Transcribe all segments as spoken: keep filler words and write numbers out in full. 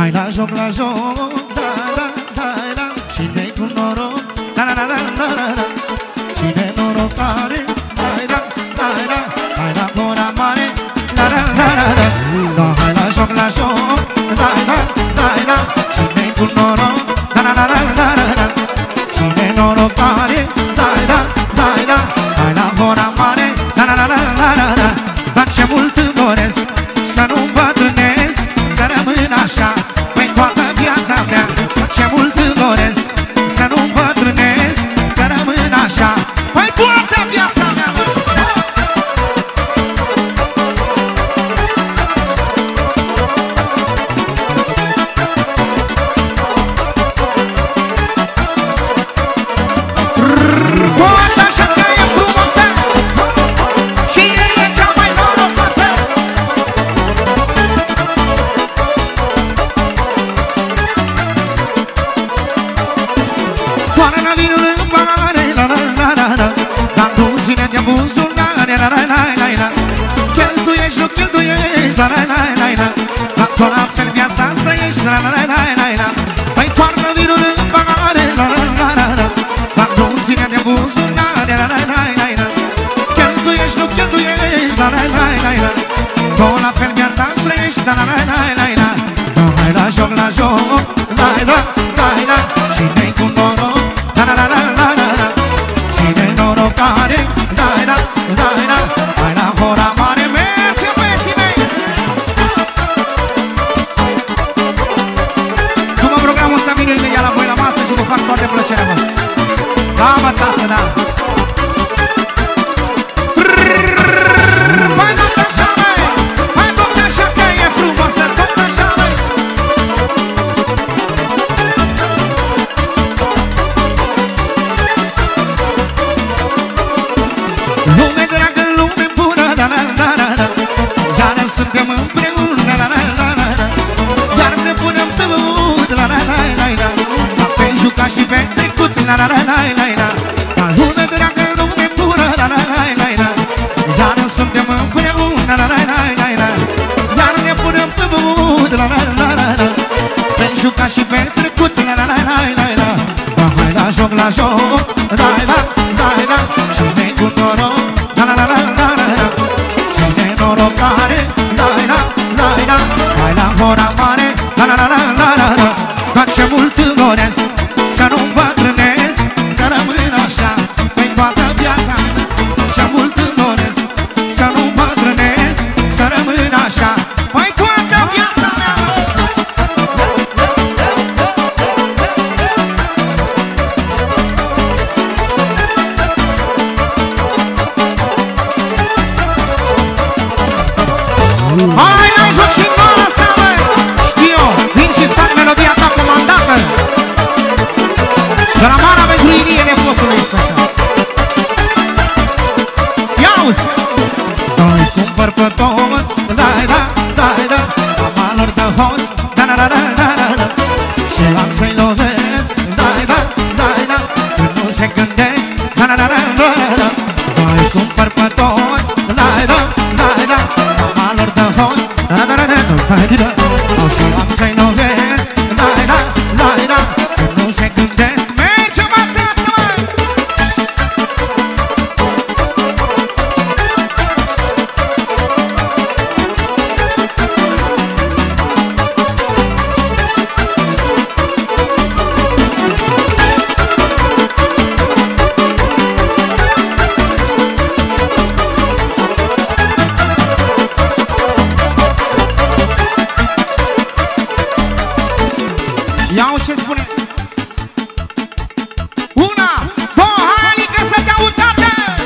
Hai la joc, la joc, da, da, da, da. Cine-i cu noroc, da, da, da, da, da, da. Cine noroc are, da, da, da, da. Hai la gura mare, da, da, da, da, da. Da, hai la joc, la joc, da, da, da, da. Cine-i cu noroc, da, da, da, da, da, da. Cine noroc are, da, da, da, da. Hai la gura mare, da, da, da, da, da, da. Dar ce mult îmi doresc să nu vă trânesc, să rămân așa pe toată viața mea. Ce mult îmi doresc să nu vă trânesc, să rămân așa pe toată viața mea. Poartă așa că e frumoasă și e cea mai norocoasă. Toară la vinul în pahare, la la la la la. Dă-mi zile de buzunare, la la la la la. Cheltuiești, nu cheltuiești, la la la la la. Dar tot la fel viața străiești, la la la la la la. Păi toară vinul în pahare, la la la la la. Dă-mi zile de buzunare, la la la la la. Cheltuiești, nu cheltuiești, la la la la la. Tot la fel viața străiești, la la la la la la. Da, hai la joc, la joc, da, da, da, da. Cine-i cu noroc, da, da, da, da, da, da. Cine-i noroc are, da, da, da, da. Hai la hora mare, merge băieții mei. După programul ăsta vin eu imediat la voi la masă și vă fac toate plăcerea, mă. Da, mă, tată, da. Hai, tot așa, măi. Hai, tot așa că e frumoasă, tot așa, măi. Lume dragă, lume bună, la la la la la. Iară suntem împreună, la la la la la. Doar ne punem tăut, la la la la la. Pe jucat și pe trecut, la la la la la la. Lume dragă, lume bună, la la la la la. Iară suntem împreună, la la la la la. Doar ne punem tăut, la la la la la. Pe jucat și pe trecut, la la la la la la. Hai la joc, la joc, da, da, da, da. Cine-i cu noroc, da, da, da, da, da, da. Cine noroc are, da, da, da, da. Hai la hora mare, da, da, da, da, da, da, da. Dar ce mult îmi doresc să nu vă trânesc, să rămân așa pe toată viața mea. Ce mult îmi doresc să nu vă trânesc, să rămân așa pe toată viața mea. Hai, n-ai joc și mara sa, măi! Știu, vin și fac melodia ta comandată. De la Mara pentru Ilie Neplocului este așa. Ia-uzi! Dă-i cumpăr pe toți, da, da, da, da. Amalor de hoț, da, da, da, da, da, da. Și am să-i lovesc, da, da, da, da. Când nu se gândesc, da, da, da, da, da, da. Dă-i cumpăr pe toți, da, da, da, da. Amalor de hoț, da, da, da, da, da, da, da. Și am să-i lovesc, da, da, da, da. Când nu se gândesc, merge, mă, tată, mă! Iau și spune una, două, hai, Alică, să te aud, tată!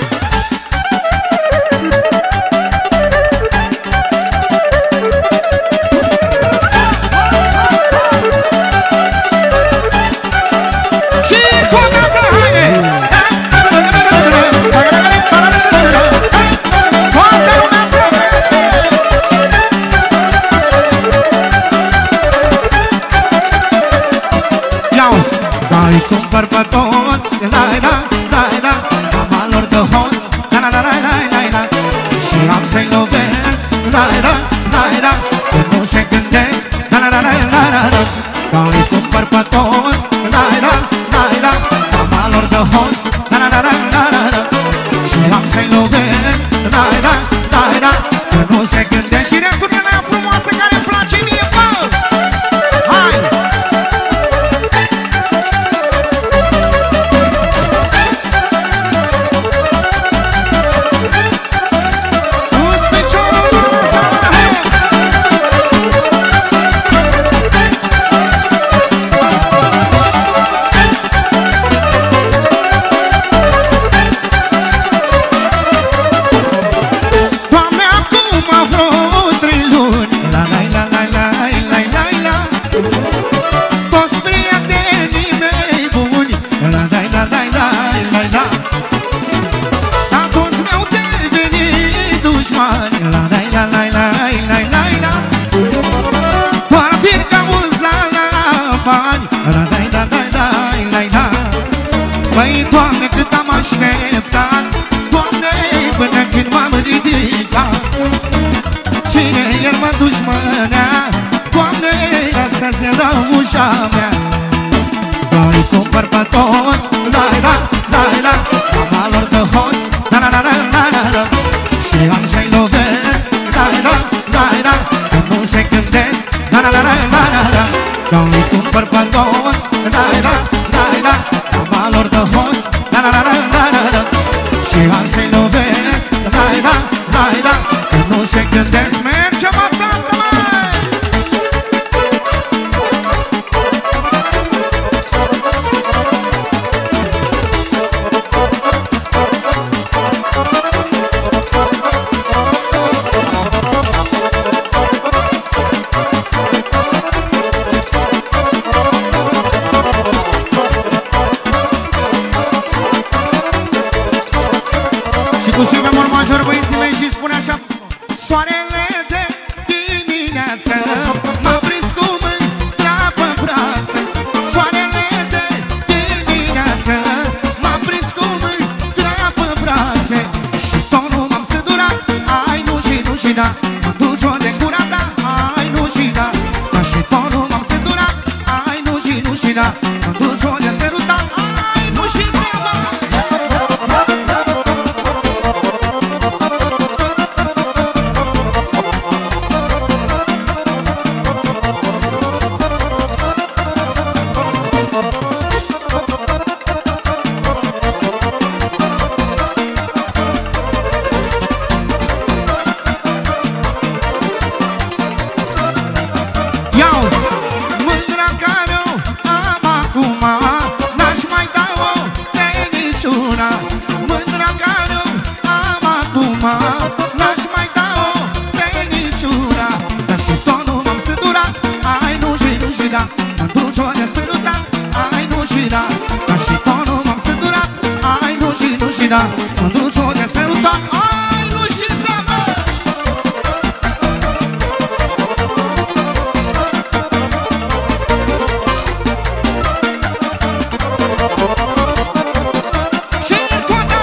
Și cu o dată, haide! Toată lumea să vrească! Ia-uzi! Dă-i cumpăr pe toți, da, da, da, da. Amalor de hoț, da, da, da, da, da, da. Și am să-i lovesc, da, da, da, da. Când nu se gândesc, da, da, da, da, da, da. să-ți era ușa mea. Îi cumpăr pe toți, la-i-la, la-i-la, mama lor de hoț, la-la-la-la-la-la, și am să-i lovesc, la-i-la, la-i-la, că nu se gândesc, la-la-la-la-la-la. Îi cumpăr pe toți, la-i-la, la-i-la, mama lor de hoț, la-la-la-la-la-la, și am să-i lovesc, la-i-la, la-i-la, că nu se gândesc. Merge, mă, tată, mă! Cu si bemol major, băieții mei, și spune așa: soarele de dimineață m-a prins cu mândra pe brață. Soarele de dimineață m-a prins cu mândra pe brațe. Și tot nu m-am săturat, ai nu și nu și da, mă duci-o de gura ta, ai nu și da. Dar și tot nu m-am săturat, ai nu și nu și da, mă duci-o de săruta, ai nu și da, mă. Mândruț-o de sărutat, ai nu și da, mă! Și coada,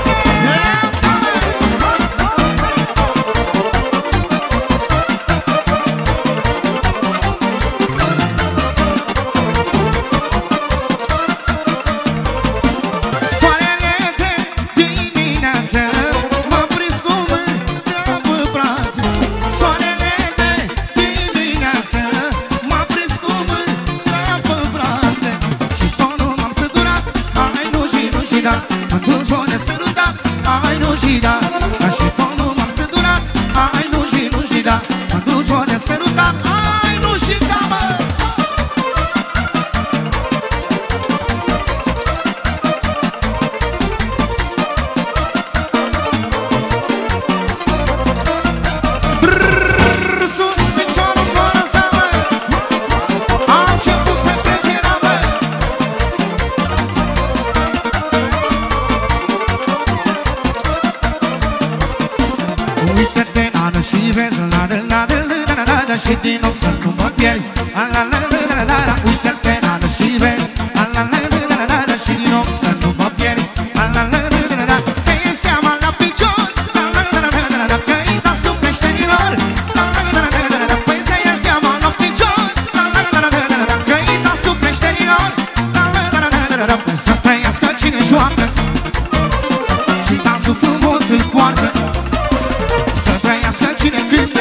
și din nou să nu mă pierzi. Uite-te, nană, și vezi. Și din nou să nu mă pierzi. Să iei seama la picior că-i dansul creștinilor. Păi să iei seama la picior că-i dansul creștinilor. Să trăiască cine joacă și dansul frumos îl poartă. Să trăiască cine cântă.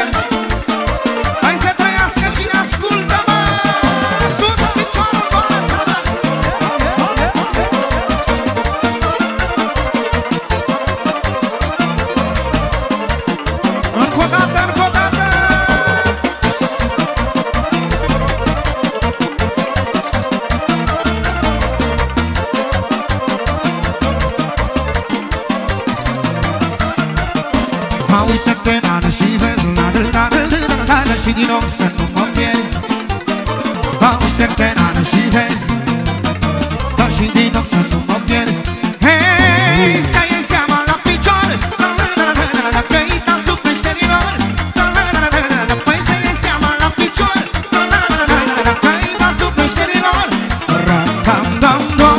Uite-te, nană, și vezi, nană, nană, nană, și din nou să nu mă pierzi. Uite-te, nană, și vezi, și din nou să nu mă pierzi. Hei, să iei seama la picior că-i dansul creștinilor. Păi să iei seama la picior că-i dansul creștinilor. Ram-dam-dam-dam.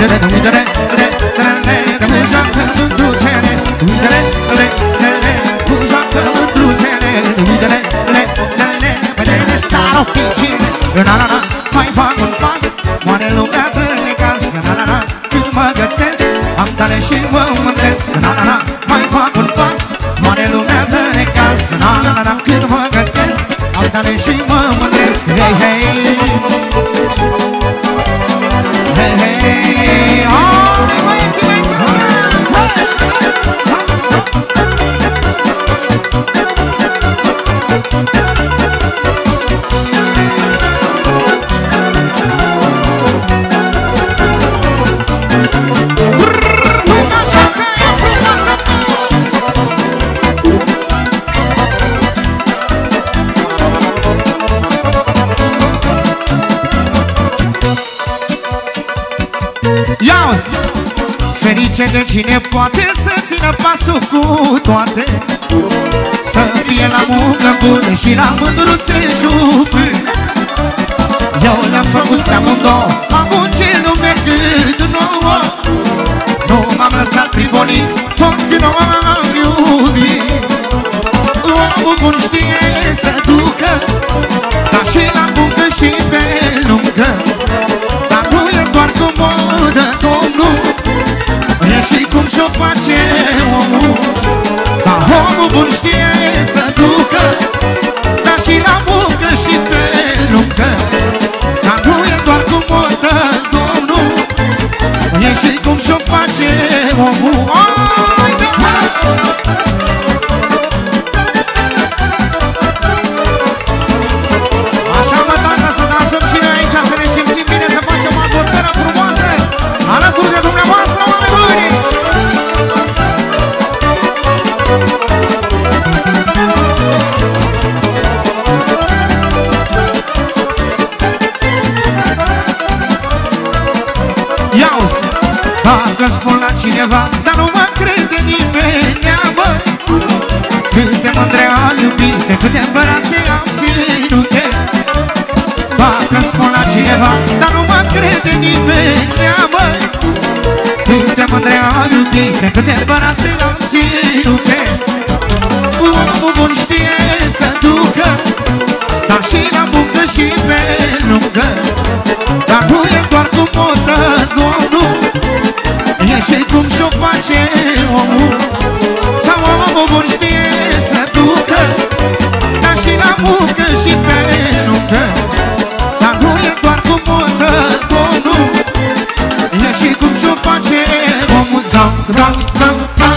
Mai fac un pas, moare lumea de necaz. Na, na, na, când mă gătesc, am tare și mă mândresc. Na, na, na, mai fac un pas, moare lumea de necaz. Na, na, na, când mă gătesc, am tare și mă mândresc. Hei, hei, hei, hei, hai băieții mei, ferice de cine poate să țină pasul cu toate, să fie la muncă bună și la mândruțe jupi. Eu le-am făcut pe amândouă, am muncit lume cât nouă. Nu m-am lăsat privonit, tot nu am iubit. Omul bun știe să ducă, dar și la muncă și pe lungă. Dar nu e doar cu modă, Domnul, e și cum și-o face omul. Dar omul bun știe să ducă, dar și la muncă și pe lungă. Dar nu e doar cu modă, Domnul, e și cum și-o face omul. Ai, da, așa mă, tata, să dansăm și noi aici, să ne simțim bine, să facem o atmosferă frumoasă alături de dumneavoastră, oameni buni! Ia-uzi! Dacă spun la cineva, dar nu mă crede nimeni, bă! Câte mândre am iubite, câte împărațe am ținute. Dacă spun la cineva, dar nu mă crede nimeni, bă! Câte mândre am iubite, câte împărațe am ținute. Omul bun știe să ducă, dar și la muncă și pe lungă. Dar nu e doar cu modă, Domnul, e și cum și-o face omul. Dar omul bun știe să ducă, dar și la muncă și pe lungă. Dar nu e doar cu modă, Domnul, e și cum și-o face omul. Zang, zang, zang, zang.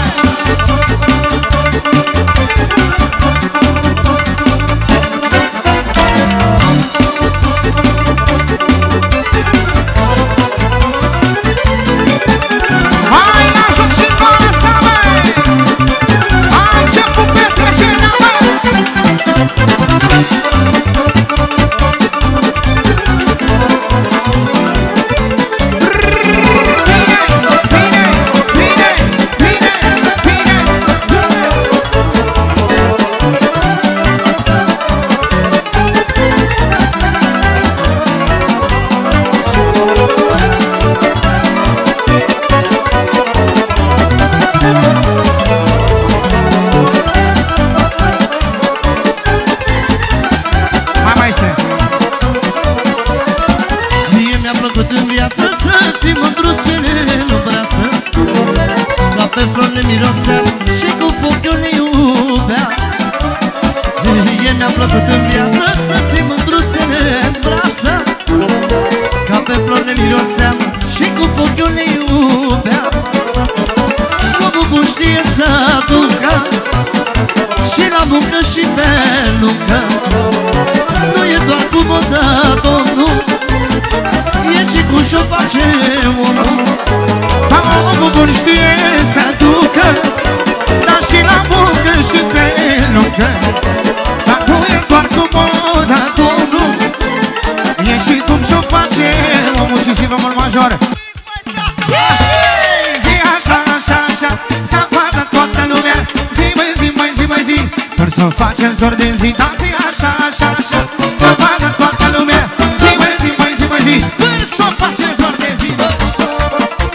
Să facem zor de zi, da, zi așa, așa, așa, să vadă toată lumea. Zi, măi, zi, măi, zi, măi, zi, până să facem zor de zi, bă.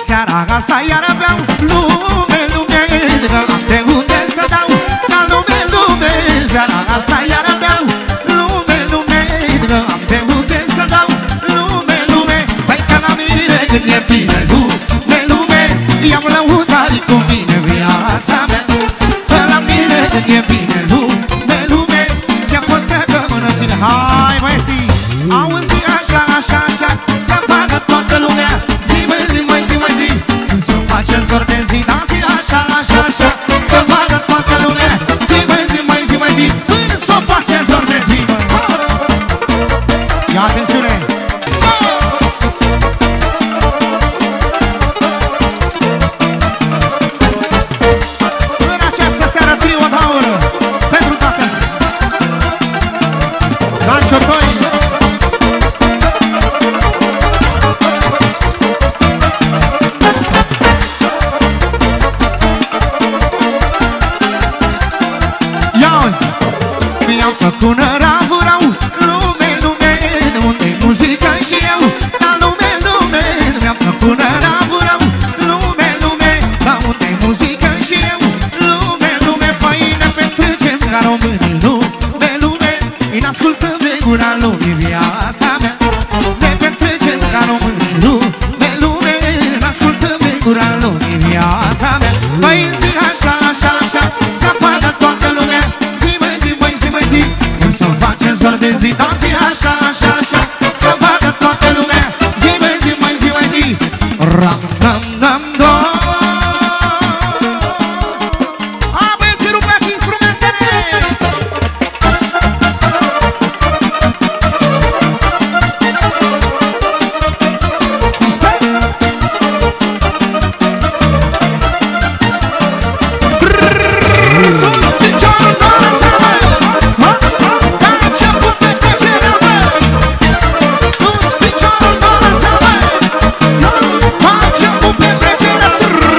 seara asta iară beau. Lume, lume, am de unde să dau. Ca lume, lume, seara asta iară beau. Lume, lume, am de unde să dau. Lume, lume, păi că la mine când e bine. Lume, lume, ia-m lăutari cu mine viața mea. La mine când e bine. Lume, lume, mi-a fost să cămânățile. Hai băieții, auzi așa, așa, așa, să facă toată lumea. Zi, măi, zi, măi, zi, măi, zi, să facem zor de zi. Da, zi, așa, așa, așa, să facă toată lumea. Zi, măi, zi, măi, zi, măi, zi, până să facem zor de zi. Ia atențiune! În această seară trio de aur pentru tatăl Dancio Toi. Ia-zi! Mi-am făcut năravurau. Lume, lume, unde-i muzică și eu. Dar lume, lume, mi-am făcut năravurau. Lume, lume, dar unde-i muzică și eu. Lume, lume, păi ne petrecem ca românii. Lume, lume, îi n-ascultăm de gura lumii viața mea. Ne petrecem ca românii. Lume, lume, n-ascultăm de gura lumii viața mea. Păi zi așa, așa, așa, să facă toată lumea. Zi, măi, zi, măi, zi, măi, zi, cum să facem zor de zi. Da, zi așa, așa, așa, să facă toată lumea. Zi, măi, zi, măi, zi, măi, zi, ram, nam, nam, do. A, băieții, rupeați instrumentele! Sus piciorul, nu lăsa, mă! Ca început petrecerea, mă! Sus piciorul, nu lăsa, mă! Ca început petrecerea!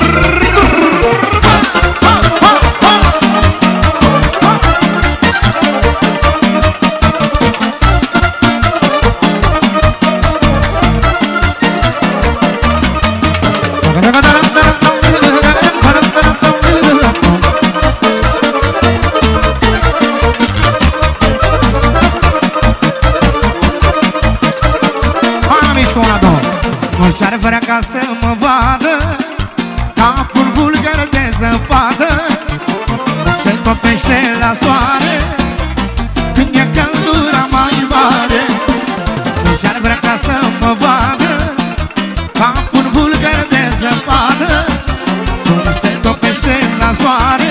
Mulți ar vrea ca să mă vadă capul bulgăr de zăpadă. Se topește la soare când e căldura mai mare. Mulți ar vrea ca să mă vadă capul bulgăr de zăpadă, cum se topește la soare